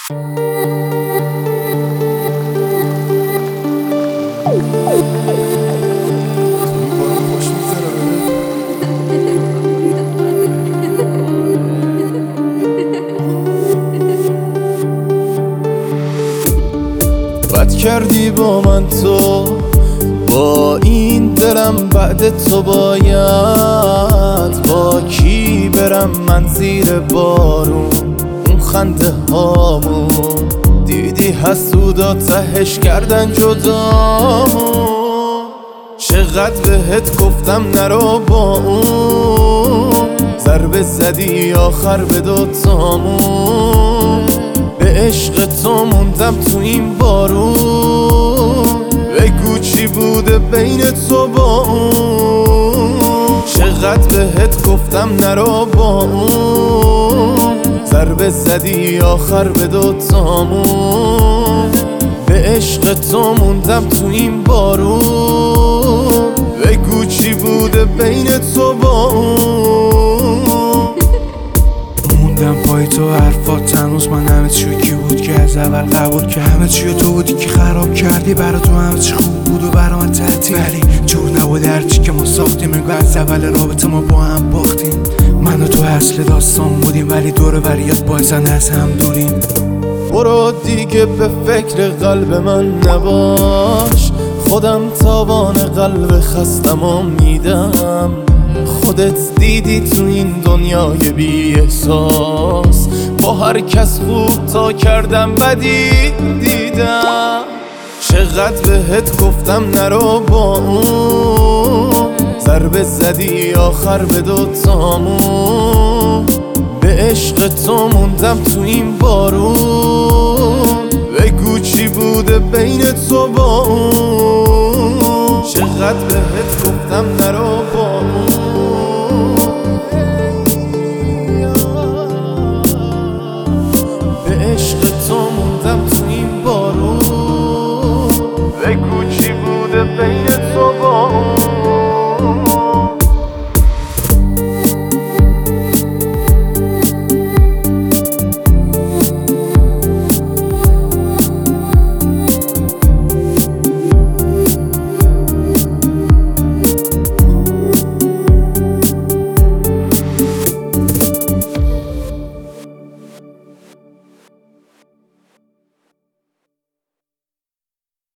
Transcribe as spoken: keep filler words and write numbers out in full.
بد کردی با من تو، با این دلم بعد تو باید با کی برم من زیر بارون؟ اون خنده هامون دیدی حسودا تهش کردن جدامون. چقدر بهت گفتم نرو با اون، ضربه زدی آخر به دوتامون. به عشق تو موندم تو این بارون، بگو چی بوده بین تو با اون؟ چقدر بهت گفتم نرو با اون، ضربه زدی آخر به دوتامون. به عشق تو موندم تو این بارون، بگو چی بوده بین تو با اون؟ موندم پای تو حرفات هنوز، من همه چیو کی بود که از اول قبول که همه چیو تو بودی که خراب کردی. برا تو همه چی خوب بود و برا من تعطیل، ولی جور نبود هرچی که ما ساختیم. انگار از اول رابطه ما با هم باختیم. من و تو اصل داستان بودیم، ولی دور وریات بایزن از هم دوریم. برو دیگه به فکر قلب من نباش، خودم تاوان قلب خستم و میدم. خودت دیدی تو این دنیای بی احساس، با هر کس خوب تا کردم بدی دیدم. چقدر بهت گفتم نرو با اون، ضربه زدی آخر به دوتامون. به عشق تو موندم تو این بارون، بگو چی بوده بین تو با اون؟ چقدر بهت گفتم نرو